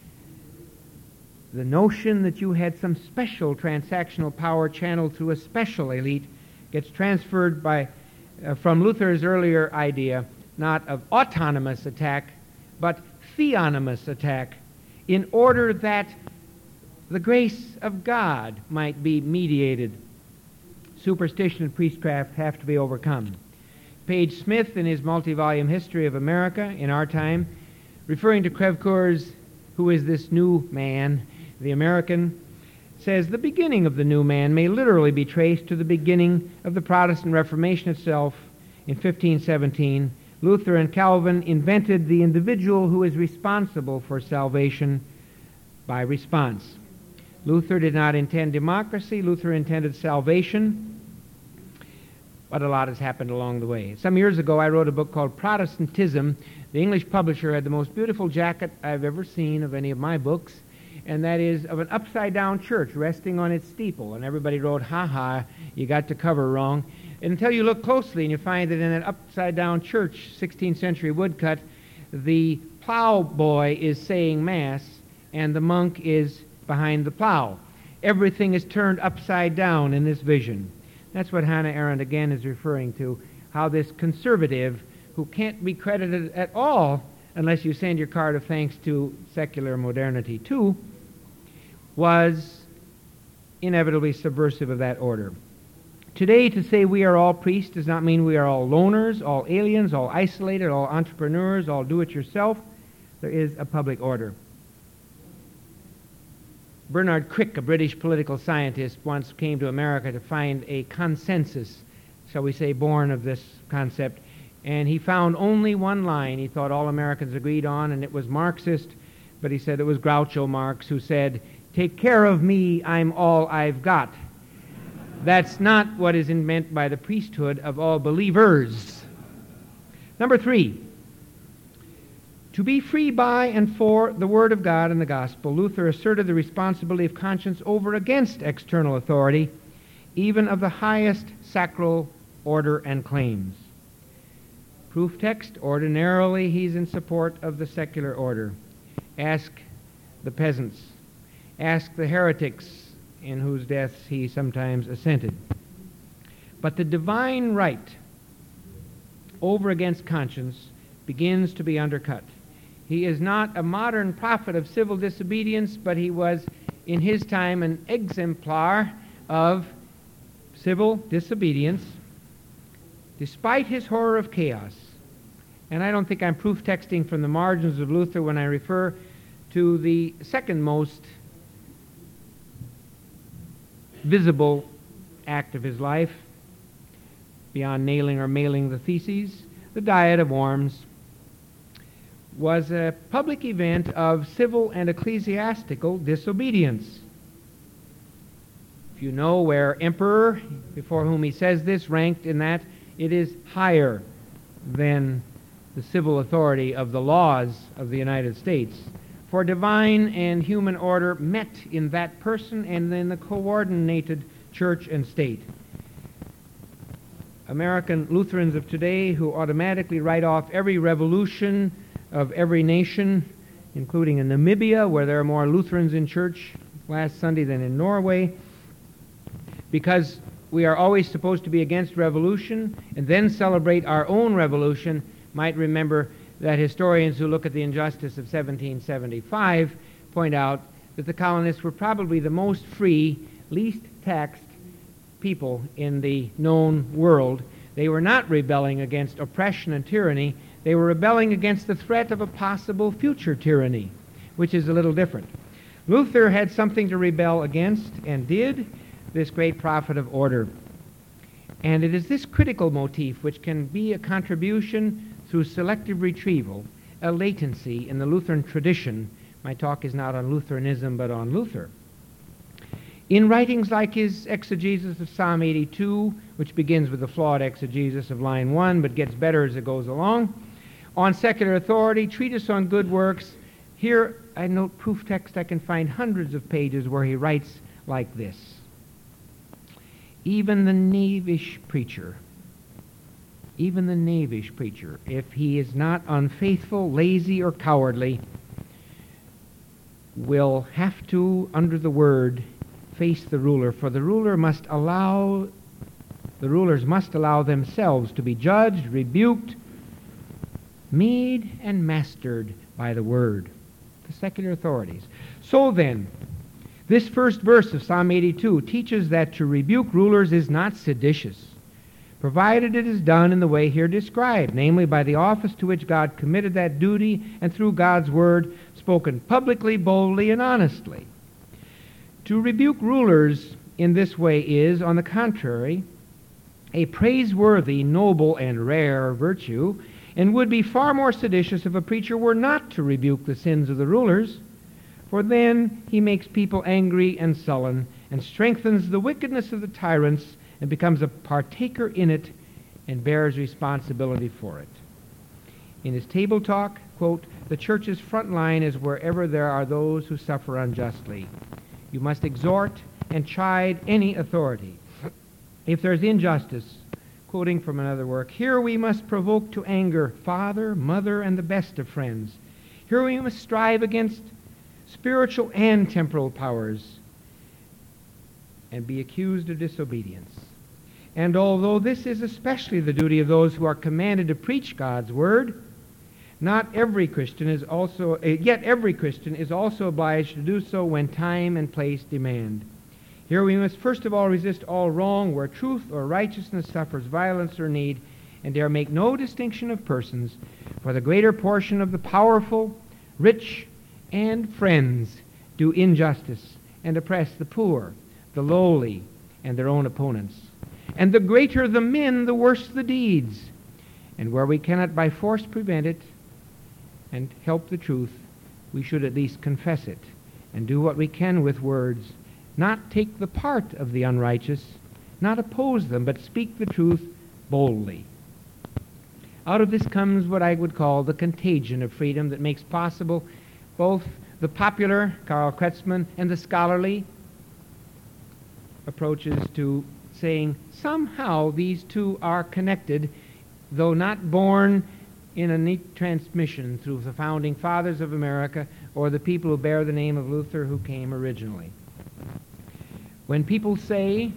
Speaker 1: The notion that you had some special transactional power channeled through a special elite gets transferred by, uh, from Luther's earlier idea, not of autonomous attack, but theonomous attack, in order that the grace of God might be mediated. Superstition and priestcraft have to be overcome. Page Smith, in his multi-volume History of America in our time, referring to Crèvecoeur's Who is This New Man, the American, says the beginning of the new man may literally be traced to the beginning of the Protestant Reformation itself. In fifteen seventeen, Luther and Calvin invented the individual who is responsible for salvation by response. Luther did not intend democracy. Luther intended salvation. But a lot has happened along the way. Some years ago, I wrote a book called Protestantism. The English publisher had the most beautiful jacket I've ever seen of any of my books, and that is of an upside-down church resting on its steeple. And everybody wrote, ha ha, you got the cover wrong. Until you look closely and you find that in that upside-down church, sixteenth century woodcut, the plowboy is saying Mass and the monk is behind the plow. Everything is turned upside down in this vision. That's what Hannah Arendt again is referring to, how this conservative, who can't be credited at all unless you send your card of thanks to secular modernity too, was inevitably subversive of that order. Today, to say we are all priests does not mean we are all loners, all aliens, all isolated, all entrepreneurs, all do-it-yourself. There is a public order. Bernard Crick, a British political scientist, once came to America to find a consensus, shall we say, born of this concept, and he found only one line he thought all Americans agreed on, and it was Marxist, but he said it was Groucho Marx who said, "Take care of me, I'm all I've got." That's not what is meant by the priesthood of all believers. Number three, to be free by and for the Word of God and the Gospel, Luther asserted the responsibility of conscience over against external authority, even of the highest sacral order and claims. Proof text, ordinarily he's in support of the secular order. Ask the peasants. Ask the heretics in whose deaths he sometimes assented. But the divine right over against conscience begins to be undercut. He is not a modern prophet of civil disobedience, but he was, in his time, an exemplar of civil disobedience, despite his horror of chaos. And I don't think I'm proof texting from the margins of Luther when I refer to the second most visible act of his life, beyond nailing or mailing the theses, the Diet of Worms, was a public event of civil and ecclesiastical disobedience. If you know where emperor, before whom he says this, ranked in that, it is higher than the civil authority of the laws of the United States. For divine and human order met in that person and in the coordinated church and state. American Lutherans of today, who automatically write off every revolution of every nation, including in Namibia, where there are more Lutherans in church last Sunday than in Norway, because we are always supposed to be against revolution and then celebrate our own revolution, might remember that historians who look at the injustice of seventeen seventy-five point out that the colonists were probably the most free, least taxed people in the known world. They were not rebelling against oppression and tyranny. They were rebelling against the threat of a possible future tyranny, which is a little different. Luther had something to rebel against, and did, this great prophet of order. And it is this critical motif which can be a contribution through selective retrieval, a latency in the Lutheran tradition. My talk is not on Lutheranism, but on Luther. In writings like his exegesis of Psalm eighty-two, which begins with a flawed exegesis of line one but gets better as it goes along, on secular authority, treatise on good works, here I note proof text. I can find hundreds of pages where he writes like this. Even the knavish preacher, even the knavish preacher, if he is not unfaithful, lazy, or cowardly, will have to, under the word, face the ruler, for the ruler must allow, the rulers must allow themselves to be judged, rebuked, made, and mastered by the word, the secular authorities. So then, this first verse of Psalm eighty-two teaches that to rebuke rulers is not seditious, provided it is done in the way here described, namely by the office to which God committed that duty and through God's word spoken publicly, boldly, and honestly. To rebuke rulers in this way is, on the contrary, a praiseworthy, noble, and rare virtue, and would be far more seditious if a preacher were not to rebuke the sins of the rulers, for then he makes people angry and sullen, and strengthens the wickedness of the tyrants, and becomes a partaker in it, and bears responsibility for it. In his table talk, quote, the church's front line is wherever there are those who suffer unjustly. You must exhort and chide any authority. If there's injustice, quoting from another work, here we must provoke to anger father, mother, and the best of friends. Here we must strive against spiritual and temporal powers and be accused of disobedience. And although this is especially the duty of those who are commanded to preach God's word, not every Christian is also, uh, yet every Christian is also obliged to do so when time and place demand. Here we must first of all resist all wrong where truth or righteousness suffers violence or need, and dare make no distinction of persons, for the greater portion of the powerful, rich, and friends do injustice and oppress the poor, the lowly, and their own opponents. And the greater the men, the worse the deeds. And where we cannot by force prevent it and help the truth, we should at least confess it and do what we can with words, not take the part of the unrighteous, not oppose them, but speak the truth boldly. Out of this comes what I would call the contagion of freedom that makes possible both the popular, Karl Kretzmann, and the scholarly approaches to saying somehow these two are connected, though not born in a neat transmission through the founding fathers of America or the people who bear the name of Luther who came originally. When people say,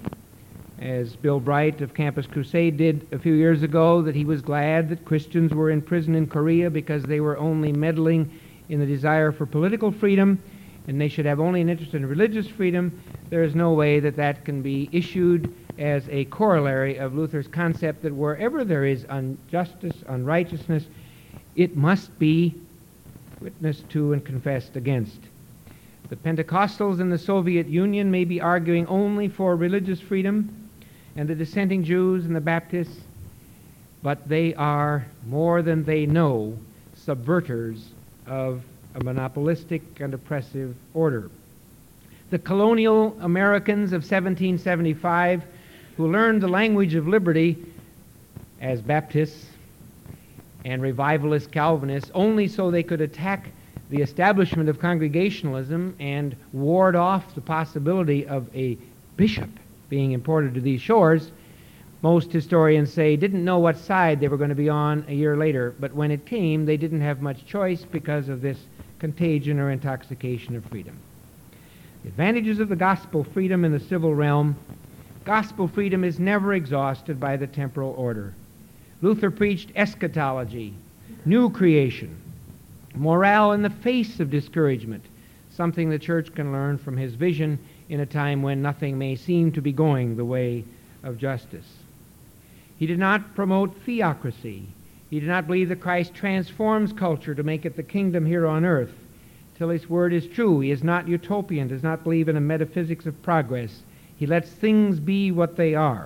Speaker 1: as Bill Bright of Campus Crusade did a few years ago, that he was glad that Christians were in prison in Korea because they were only meddling in the desire for political freedom and they should have only an interest in religious freedom, there is no way that that can be issued as a corollary of Luther's concept that wherever there is injustice, unrighteousness, it must be witnessed to and confessed against. The Pentecostals in the Soviet Union may be arguing only for religious freedom, and the dissenting Jews and the Baptists, but they are, more than they know, subverters of a monopolistic and oppressive order. The colonial Americans of seventeen seventy-five, who learned the language of liberty as Baptists and revivalist Calvinists only so they could attack the establishment of Congregationalism and ward off the possibility of a bishop being imported to these shores, most historians say didn't know what side they were going to be on a year later, but when it came, they didn't have much choice because of this contagion or intoxication of freedom. The advantages of the gospel freedom in the civil realm. Gospel freedom is never exhausted by the temporal order. Luther preached eschatology, new creation, morale in the face of discouragement, something the church can learn from his vision in a time when nothing may seem to be going the way of justice. He did not promote theocracy. He did not believe that Christ transforms culture to make it the kingdom here on earth. Till his word is true, he is not utopian, does not believe in a metaphysics of progress. He lets things be what they are,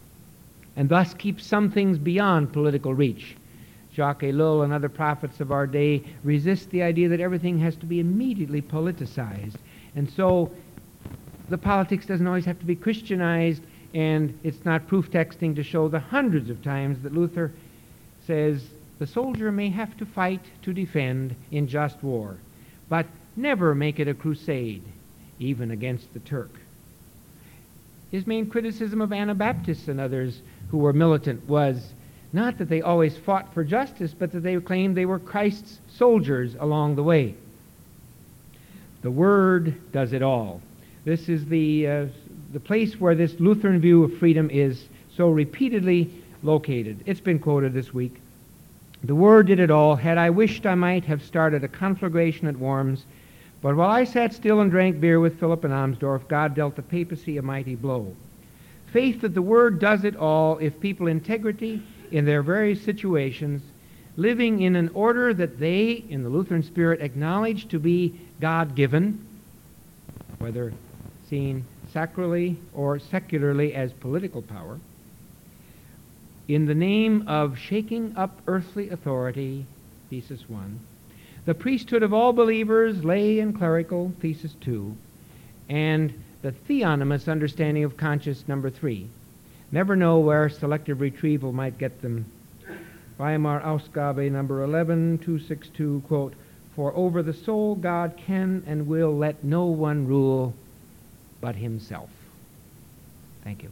Speaker 1: and thus keeps some things beyond political reach. Jacques Ellul and other prophets of our day resist the idea that everything has to be immediately politicized. And so the politics doesn't always have to be Christianized, and it's not proof texting to show the hundreds of times that Luther says the soldier may have to fight to defend in just war, but never make it a crusade, even against the Turk. His main criticism of Anabaptists and others who were militant was not that they always fought for justice, but that they claimed they were Christ's soldiers along the way. The Word does it all. This is the, uh, the place where this Lutheran view of freedom is so repeatedly located. It's been quoted this week. The Word did it all. Had I wished, I might have started a conflagration at Worms, but while I sat still and drank beer with Philip and Amsdorf, God dealt the papacy a mighty blow. Faith that the Word does it all if people integrity in their various situations, living in an order that they, in the Lutheran spirit, acknowledge to be God-given, whether seen sacrally or secularly as political power, in the name of shaking up earthly authority, thesis one, the priesthood of all believers, lay and clerical, thesis two, and the theonomous understanding of conscience, number three. Never know where selective retrieval might get them. Weimar Ausgabe, number eleven, two sixty-two, quote, for over the soul God can and will let no one rule but himself. Thank you.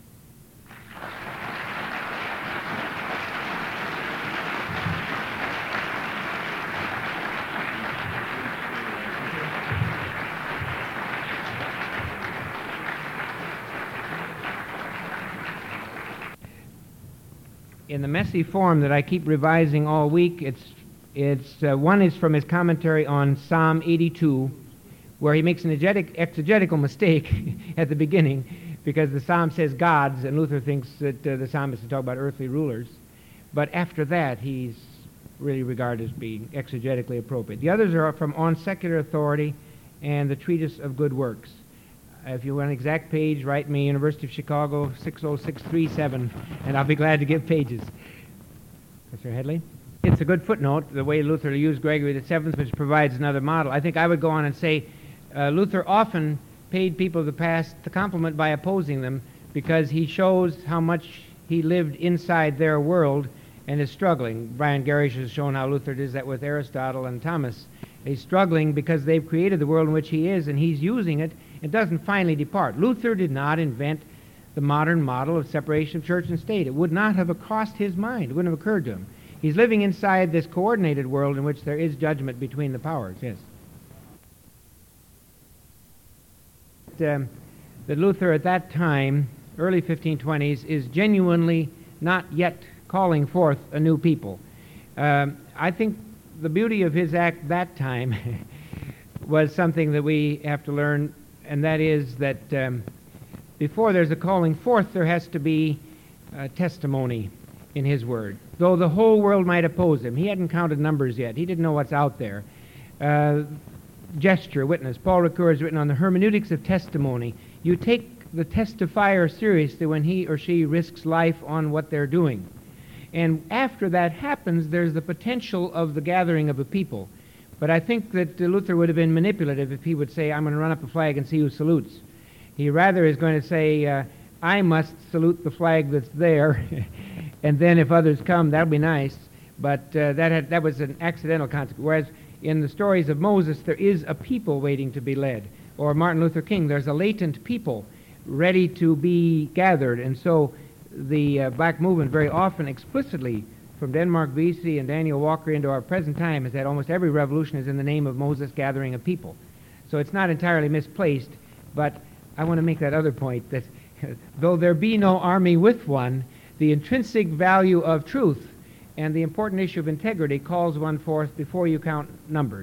Speaker 1: In the messy form that I keep revising all week, it's, it's, uh, one is from his commentary on Psalm eighty-two, where he makes an exegetic, exegetical mistake at the beginning, because the psalm says gods, and Luther thinks that uh, the psalmist is talking about earthly rulers. But after that, he's really regarded as being exegetically appropriate. The others are from On Secular Authority and the Treatise of Good Works. If you want an exact page, write me, University of Chicago, six oh six three seven, and I'll be glad to give pages. Mister Headley? It's a good footnote, the way Luther used Gregory the Seventh, which provides another model. I think I would go on and say uh, Luther often paid people of the past the compliment by opposing them, because he shows how much he lived inside their world and is struggling. Brian Garish has shown how Luther does that with Aristotle and Thomas. He's struggling because they've created the world in which he is, and he's using it. It doesn't finally depart. Luther did not invent the modern model of separation of church and state. It would not have crossed his mind. It wouldn't have occurred to him. He's living inside this coordinated world in which there is judgment between the powers. Yes. Um, that Luther at that time, early fifteen twenties, is genuinely not yet calling forth a new people. Um, I think the beauty of his act that time was something that we have to learn, and that is that um, before there's a calling forth, there has to be uh, testimony in his word. Though the whole world might oppose him, he hadn't counted numbers yet. He didn't know what's out there. Uh, gesture, witness. Paul Ricoeur has written on the hermeneutics of testimony. You take the testifier seriously when he or she risks life on what they're doing. And after that happens, there's the potential of the gathering of a people. But I think that uh, Luther would have been manipulative if he would say, I'm going to run up a flag and see who salutes. He rather is going to say, uh, I must salute the flag that's there, and then if others come, that'll be nice. But uh, that, had, that was an accidental consequence. Whereas in the stories of Moses, there is a people waiting to be led. Or Martin Luther King, there's a latent people ready to be gathered. And so the uh, black movement very often explicitly, from Denmark Vesey and Daniel Walker into our present time, is that almost every revolution is in the name of Moses gathering a people. So it's not entirely misplaced, but I want to make that other point, that though there be no army with one, the intrinsic value of truth and the important issue of integrity calls one forth before you count numbers.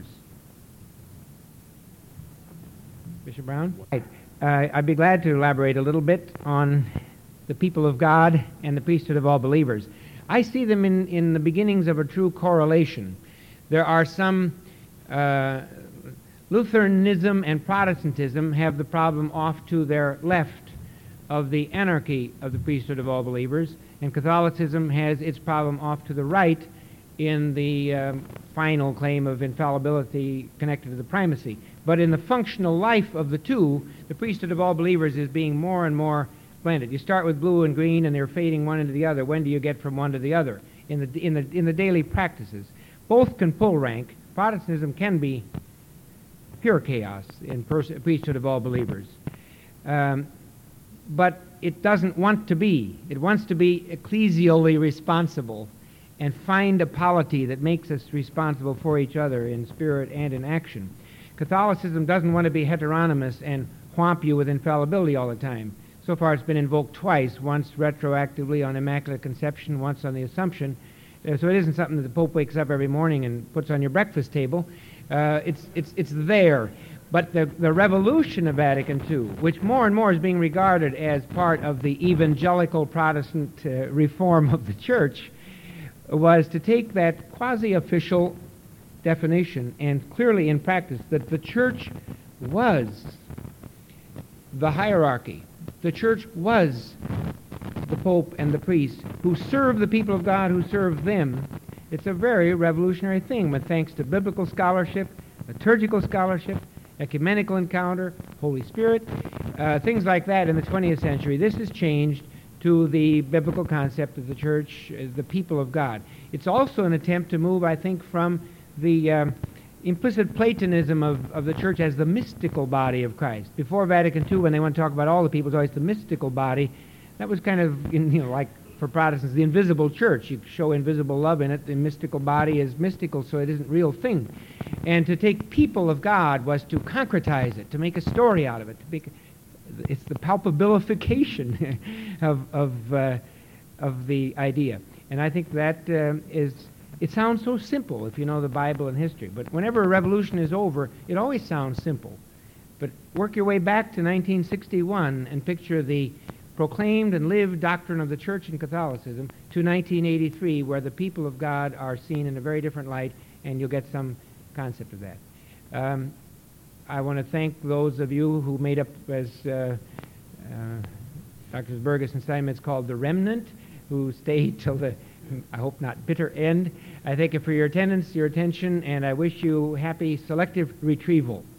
Speaker 1: Bishop Brown? Right. Uh, I'd be glad to elaborate a little bit on the people of God and the priesthood of all believers. I see them in, in the beginnings of a true correlation. There are some, uh, Lutheranism and Protestantism have the problem off to their left of the anarchy of the priesthood of all believers, and Catholicism has its problem off to the right in the um, final claim of infallibility connected to the primacy. But in the functional life of the two, the priesthood of all believers is being more and more blended. You start with blue and green, and they're fading one into the other. When do you get from one to the other? In the in the in the daily practices, both can pull rank. Protestantism can be pure chaos in pers- priesthood of all believers, um, but it doesn't want to be. It wants to be ecclesially responsible and find a polity that makes us responsible for each other in spirit and in action. Catholicism doesn't want to be heteronymous and whomp you with infallibility all the time. So far it's been invoked twice, once retroactively on Immaculate Conception, once on the Assumption. Uh, so it isn't something that the Pope wakes up every morning and puts on your breakfast table. Uh, it's, it's, it's there. But the, the revolution of Vatican two, which more and more is being regarded as part of the evangelical Protestant uh, reform of the Church, was to take that quasi-official definition and clearly in practice that the Church was the hierarchy. The Church was the Pope and the priest who serve the people of God, who serve them. It's a very revolutionary thing, but thanks to biblical scholarship, liturgical scholarship, ecumenical encounter, Holy Spirit, uh, things like that in the twentieth century. This has changed to the biblical concept of the Church, uh, the people of God. It's also an attempt to move, I think, from the um, implicit Platonism of, of the Church as the mystical body of Christ. Before Vatican two, when they want to talk about all the people, it's always the mystical body. That was kind of, you know, like for Protestants, the invisible church. You show invisible love in it. The mystical body is mystical, so it isn't a real thing. And to take people of God was to concretize it, to make a story out of it. To make, it's the palpabilification of of uh, of the idea. And I think that uh, is, it sounds so simple if you know the Bible and history. But whenever a revolution is over, it always sounds simple. But work your way back to nineteen sixty-one and picture the proclaimed and lived doctrine of the Church and Catholicism to nineteen eighty-three, where the people of God are seen in a very different light, and you'll get some concept of that. Um, I want to thank those of you who made up, as uh, uh, Doctors Burgess and Steinmetz called, the remnant, who stayed till the, I hope not bitter end. I thank you for your attendance, your attention, and I wish you happy selective retrieval.